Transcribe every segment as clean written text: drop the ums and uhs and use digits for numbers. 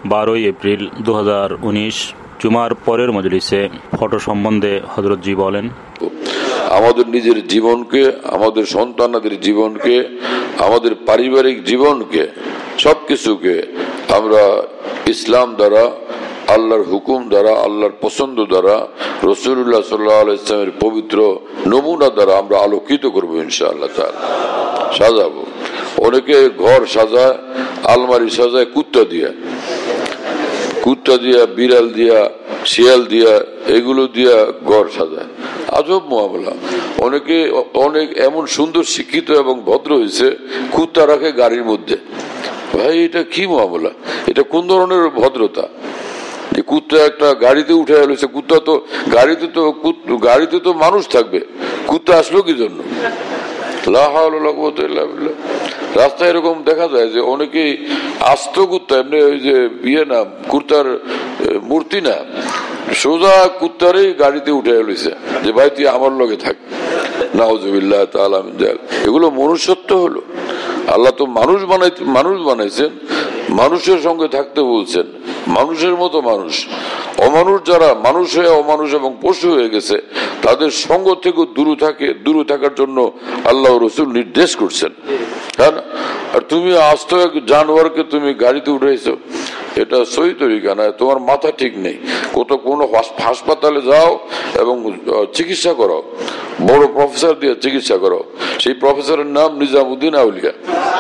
12 April 2019 জুমার পরের মজলিসে ফটো সম্বন্ধে হযরত জি বলেন, আমাদের নিজের জীবনকে, আমাদের সন্তানদের জীবনকে, আমাদের পারিবারিক জীবনকে, সবকিছুকে আমরা ইসলাম দ্বারা, আল্লাহর হুকুম দ্বারা, আল্লাহর পছন্দ দ্বারা, রাসূলুল্লাহ সাল্লাল্লাহু আলাইহি ওয়াসাল্লামের পবিত্র নমুনা দ্বারা আমরা আলোকিত করবো ইনশাআল্লাহ তাআলা। সাজাবো। অনেকে ঘর সাজায়, আলমারি সাজায় কুত্তা দিয়া, বিড়াল দিয়া, শিয়াল দিয়া, এগুলো দিয়া ঘর সাজায়। আজব মুআমালা। অনেক এমন সুন্দর শিক্ষিত এবং ভদ্র হয়েছে, কুত্তা রাখে গাড়ির মধ্যে। ভাই, এটা কি মুআমালা? এটা কোন ধরনের ভদ্রতা? কুত্তা একটা গাড়িতে উঠে এসেছে। কুত্তা তো গাড়িতে তো মানুষ থাকবে, কুত্তা আসলো কি জন্য? লা হাওলা ওয়ালা কুওয়াতা ইল্লা বিল্লাহ। রাস্তায় এরকম দেখা যায় যে অনেকেই আস্ত কুত্তা, এমনি ওই যে না কুত্তার মূর্তি না, সোজা কুত্তারই গাড়িতে উঠে এসেছে যে ভাই তুই আমার লগে থাক। নাউযুবিল্লাহ তাআলা মিন যালিক। এগুলো মনুষ্যত্ব হলো? আল্লাহ তো মানুষ বানাইছেন, মানুষের সঙ্গে থাকতে বলছেন, মানুষের মতো মানুষ। অমানুষ যারা মানুষ হয়ে অমানুষ এবং পশু হয়ে গেছে, তাদের সঙ্গ থেকে দূরে থাকার জন্য আল্লাহ রাসূল নির্দেশ করছেন। হ্যাঁ, আর তুমি আস্ত এক জানোয়ারকে তুমি গাড়িতে উঠেছো, এটা সহি তরিকা না। তোমার মাথা ঠিক নেই। কোনো হাসপাতালে যাও এবং চিকিৎসা করো, বড় প্রফেসর দিয়ে চিকিৎসা করো। সেই প্রফেসরের নাম নিজামুদ্দিন আউলিয়া।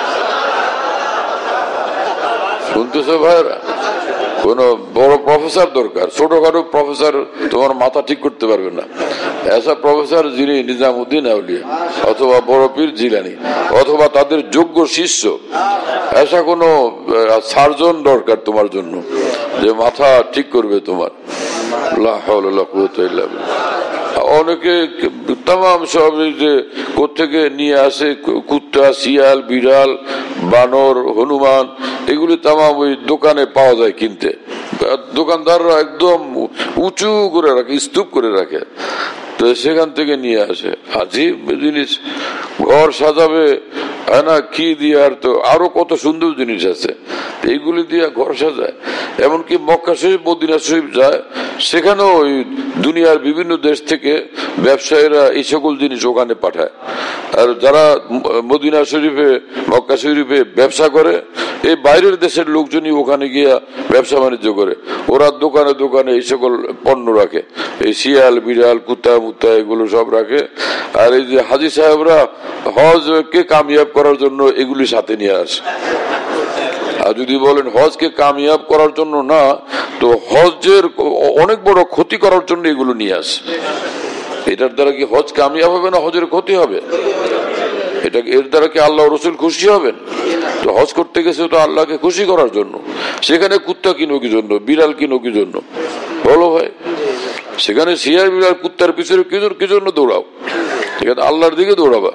শুনতেছো ভাইরা? কোন বড় প্রফেসর দরকার? ছোটখাটো প্রফেসর তোমার মাথা ঠিক করতে পারবে না। এসা প্রফেসর যিনি নিজামুদ্দিন আউলিয়া অথবা বড় পীর জিলানী অথবা তাদের যোগ্য শিষ্য, এসা কোন সার্জন দরকার তোমার জন্য যে মাথা ঠিক করবে তোমার। লা হাওলা ওয়ালা কুওয়াতা ইল্লা বিল্লাহ। অনেকে তাম সব যে কোত্থেকে নিয়ে আসে, কুত্তা, শিয়াল, বিড়াল, বানর, হনুমান, এগুলি তাম ওই দোকানে পাওয়া যায় কিনতে। দোকানদাররা একদম উঁচু করে রাখে, স্তূপ করে রাখে, তো সেখান থেকে নিয়ে আসে। আজীব জিনিস। ঘর সাজাবে না কি দিয়ে, আর তো আরো কত সুন্দর জিনিস আছে, এইগুলি দিয়ে ঘর সাজায়। এমনকি মক্কা শরীফ, মদিনা শরীফ যায়, সেখানেও ওই দুনিয়ার বিভিন্ন দেশ থেকে ব্যবসায়ীরা এই সকল জিনিস ওখানে পাঠায়। আর যারা মদিনা শরীফে, মক্কা শরীফে ব্যবসা করে, এই বাইরের দেশের লোকজনই ওখানে গিয়া ব্যবসা বাণিজ্য করে। ওরা দোকানে দোকানে এই সকল পণ্য রাখে, এই শিয়াল, বিড়াল, কুত্তা মুত্তা, এগুলো সব রাখে। আর এই যে হাজী সাহেবরা হজকে কামিয়াব করার জন্য এগুলি সাথে নিয়ে আসে। আর যদি বলেন হজকে কামিয়াব করার জন্য না, তো হজের অনেক বড় ক্ষতি করার জন্য এগুলো নিয়ে আসে। এটার দ্বারা কি হজ কামিয়াব হবে না হজের ক্ষতি হবে? এর দ্বারা কি আল্লাহ রাসূল খুশি হবেন? তো হজ করতে গেছে তো আল্লাহকে খুশি করার জন্য, সেখানে কুত্তা কিনো কি জন্য, বিড়াল কিনো কি জন্য? বলো ভাই, সেখানে শিয়াল, বিড়াল, কুত্তার পিছনে কি জন্য দৌড়াও? সেখানে আল্লাহর দিকে দৌড়াবা।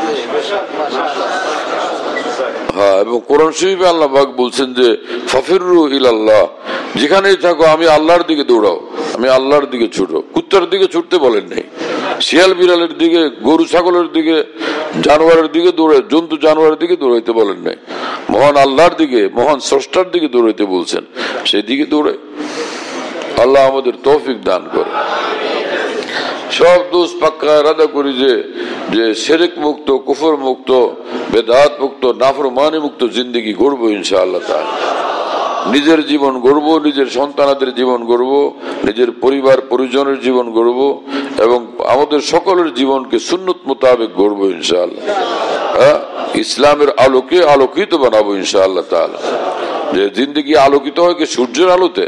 হ্যাঁ, এবং কোরআন শরীফে আল্লাহ পাক বলছেন যে ফাফিরু ইলাল্লাহ, যেখানেই থাকো আমি আল্লাহর দিকে দৌড়াও, আমি আল্লাহর দিকে ছুটো। কুত্তার দিকে ছুটতে বলেন নাই, শিয়াল বিড়ালের দিকে, গরু ছাগলের দিকে, জানোয়ারের দিকে জন্তু জানোয়ারের দিকে দৌড়াইতে বলেন নাই, মহান আল্লাহর দিকে, মহান স্রষ্টার দিকে দৌড়াইতে বলছেন, সেই দিকে দৌড়ে। আল্লাহ আমাদের তৌফিক দান করে। সব দোষ পাক্কা ইরাদা করি যে শিরক মুক্ত, কুফর মুক্ত, বেদাত মুক্ত, নাফরমানি মুক্ত জিন্দেগি গড়বো ইনশাআল্লাহ তাআলা। নিজের জীবন গড়বো, নিজের সন্তানদের জীবন গড়বো, নিজের পরিবার পরিজনের জীবন গড়বো, এবং আমাদের সকলের জীবনকে সুন্নত মোতাবেক গড়বো ইনশাআল্লাহ। ইসলামের আলোকে আলোকিত বানাবো ইনশাআল্লাহ তাআলা। যে জিন্দেগি আলোকিত হয় কি সূর্যের আলোতে,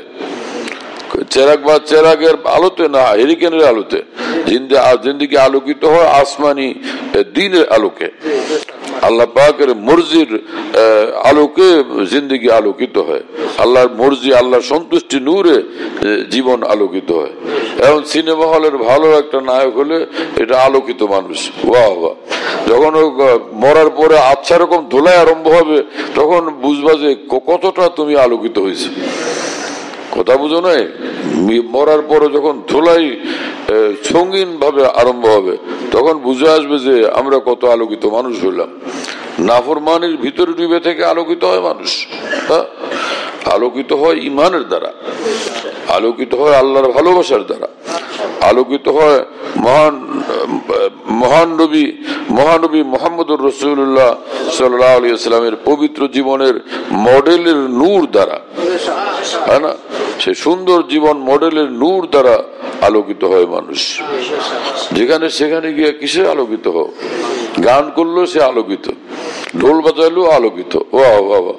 চেরাগের আলোতে না, হেরিকেনের আলোতে। জিন্দেগি আলোকিত হয় আসমানি দ্বীনের আলোকে, আল্লাহ পাকের মর্জির আলোকে জিন্দেগি আলোকিত হয়। আল্লাহর মর্জি, আল্লাহর সন্তুষ্টি নূরে জীবন আলোকিত হয়। এখন সিনেমা হলের ভালো একটা নায়ক হলে এটা আলোকিত মানুষ, বাহ বাহ। যখন মরার পরে আচ্ছা রকম ধুলাই আরম্ভ হবে, তখন বুঝবা যে কতটা তুমি আলোকিত হয়েছে। কথা বুঝো নাই? মরার পরে যখন ধুলাই সঙ্গীন ভাবে আরম্ভ হবে, তখন বুঝে আসবে যে আমরা কত আলোকিত মানুষ হইলাম। নাফরমানির ভিতরে ডুবে থেকে আলোকিত হয় মানুষ। আলোকিত হয় ইমানের দ্বারা, আলোকিত হয় আল্লাহর ভালোবাসার দ্বারা, আলোকিত হয় মহানবী মুহাম্মদুর রাসূলুল্লাহ সাল্লাল্লাহু আলাইহি ওয়াসাল্লামের পবিত্র জীবনের মডেলের নূর দ্বারা, তাই না? সে সুন্দর জীবন মডেলের নূর দ্বারা আলোকিত হয় মানুষ। যেখানে সেখানে গিয়ে কিসে আলোকিত হোক, গান করলেও সে আলোকিত, ঢোল বাজাইলেও আলোকিত। বাহ বাবা,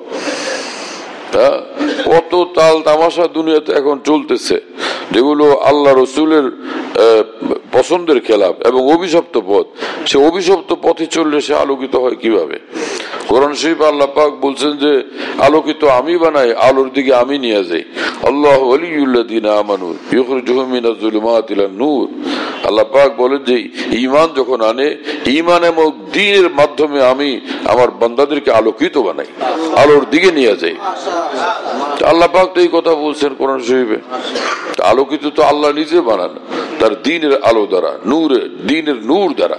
কত তাল তামাশা দুনিয়াতে এখন চলতেছে, যেগুলো আল্লাহ রসুলের পছন্দের খেলাফ এবং অভিশপ্ত পথ। সে অভিশপ্ত পথে চললে সে আলোকিত হয় কিভাবে? কোরআন শরীফ আল্লাহ পাক বলছেন যে আলোকিত আমি বানাই, আলোর দিকে আমি নিয়ে যাই। আল্লাহু ওয়ালিয়ুল্লাযিনা আমানু ইখরিজুহুম মিনাজ যুলুমাতি ইলান নূর। আল্লাহ পাক বলেন যে ঈমান যখন আনে, ঈমান এবং দ্বীনের মাধ্যমে আমি আমার বান্দাদেরকে আলোকিত বানাই, আলোর দিকে নিয়ে যাই। আল্লাহ পাক তো এই কথা বলছেন কোরআন শরীফে। আলোকিত তো আল্লাহ নিজে বানান, তার দ্বীনের আলো দ্বারা, দ্বীনের নূর দ্বারা।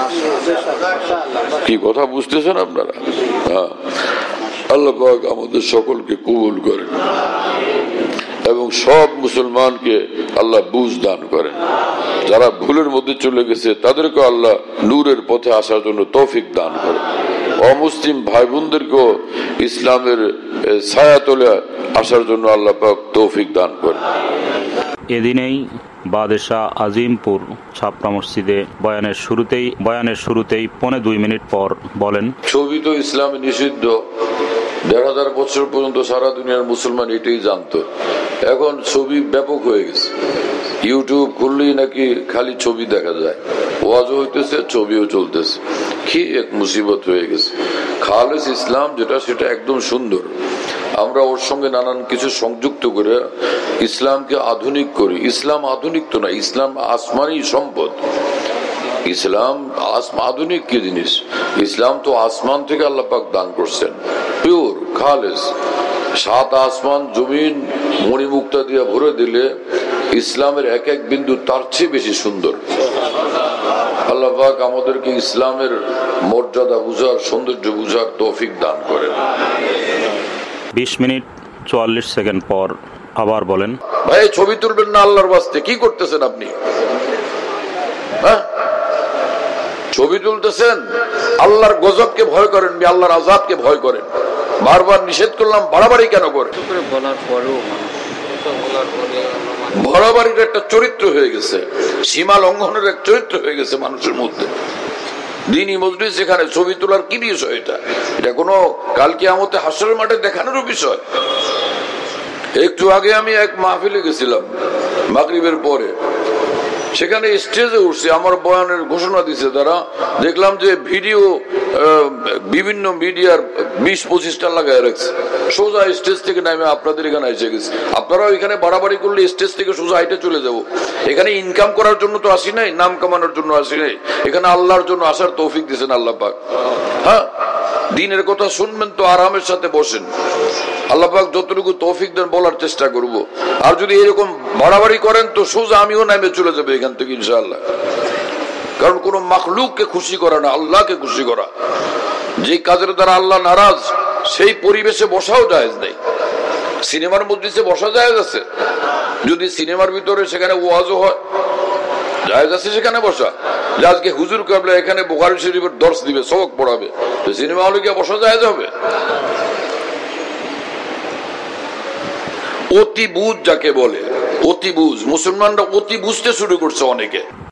কি কথা বুঝতেছেন আপনারা? আল্লাহ পাক আমাদের সকলকে কবুল করেন এবং সব মুসলমানকে আল্লাহ বুঝ দান করেন। যারা ভুলের মধ্যে চলে গেছে তাদেরকে আল্লাহ নূরের পথে আসার জন্য তৌফিক দান করেন। অমুসলিম ভাই বোনদেরকেও ইসলামের ছায়াতলে আসার জন্য আল্লাহ পাক তৌফিক দান করেন। এদিনেই বাদেশা আজিমপুর ছাপড়া মসজিদে বয়ানের শুরুতেই 2.25 পর বলেন, ছবি তো ইসলামে নিষিদ্ধ। 1,500 বছর পর্যন্ত সারা দুনিয়ার মুসলমান এটাই জানতো। এখন ছবি ব্যাপক হয়ে গেছে, ইউটিউব খুললেই নাকি খালি ছবি দেখা যায়, ওয়াজও হইতেছে, ছবিও চলতেছে। কি এক মুসিবত হয়ে গেছে। খালেস ইসলাম যেটা, সেটা একদম সুন্দর। আমরা ওর সঙ্গে নানান কিছু সংযুক্ত করে ইসলামকে আধুনিক করি। ইসলাম আধুনিক তো না, ইসলাম আসমানি সম্পদ। ইসলাম আধুনিক কি জিনিস? ইসলাম তো আসমান থেকে আল্লাহ পাক দান করছেন, পিওর খালেস। 7 আসমান জমিন মণিমুক্তা দিয়ে ভরে দিলে ইসলামের এক এক বিন্দু তার চেয়ে বেশি সুন্দর। আল্লাহ পাক আমাদেরকে ইসলামের মর্যাদা বুঝার, সৌন্দর্য বুঝার তৌফিক দান করেন। 20:44 পর আবার বলেন, ভাই ছবি তুলবেন না আল্লাহর ওয়াস্তে, কি করতেছেন আপনি? ছবি তুলতেছেন, আল্লাহর গজবকে ভয় করেন, আল্লাহর আযাবকে ভয় করেন। বারবার নিষেধ করলাম, বাড়াবাড়ি কেন করে? বাড়াবাড়ির একটা চরিত্র হয়ে গেছে, সীমা লঙ্ঘনের এক চরিত্র হয়ে গেছে মানুষের মধ্যে। দ্বীনি মজলিস যেখানে ছবি তোলার কি বিষয়? এটা কোনো কাল কিয়ামতে হাসরের মাঠে দেখানোর বিষয়? একটু আগে আমি এক মাহফিলে গেছিলাম মাগরিবের পরে, সেখানে স্টেজে উঠছে, আমার বয়ানের ঘোষণা দিছে তারা। দেখলাম যে ভিডিও বিভিন্ন মিডিয়ার 20-25টা লাগায় রাখছে। সোজা স্টেজ থেকে নামে আপনাদের এখানে এসে গেছে। আপনারাও এখানে বাড়াবাড়ি করলে স্টেজ থেকে সোজা হাইটে চলে যাব। এখানে ইনকাম করার জন্য তো আসি নাই, নাম কামানোর জন্য আসি নাই, এখানে আল্লাহর জন্য আসার তৌফিক দিয়েছেন আল্লাহ পাক। হ্যাঁ, দ্বীনের কথা শুনবেন তো আরামের সাথে বসেন, আল্লাহ পাক যতটুকু তৌফিক দেন বলার চেষ্টা করব। আর যদি এরকম বাড়াবাড়ি করেন তো সোজা আমিও নামে চলে যাবে এখান থেকে ইনশাআল্লাহ। কারণ কোন মাখলুককে খুশি করা না, আল্লাহকে খুশি করা। যে কাজের দ্বারা আল্লাহ নারাজ, সেই পরিবেশে বসাও জায়েজ নেই। সিনেমার মজলিসে বসা জায়েজ আছে, যদি সিনেমার ভিতরে সেখানে ওয়াজও হয় জায়েজ আছে সেখানে বসা। যে আজকে হুজুর কাবলা এখানে বুখারী শরীফের দর্শ দিবে, সবক পড়াবে, তো সিনেমা হলে গিয়ে বসা জায়েজ হবে? অতি বুঝ যাকে বলে, অতি বুঝ। মুসলমানরা অতি বুঝতে শুরু করছে অনেকে।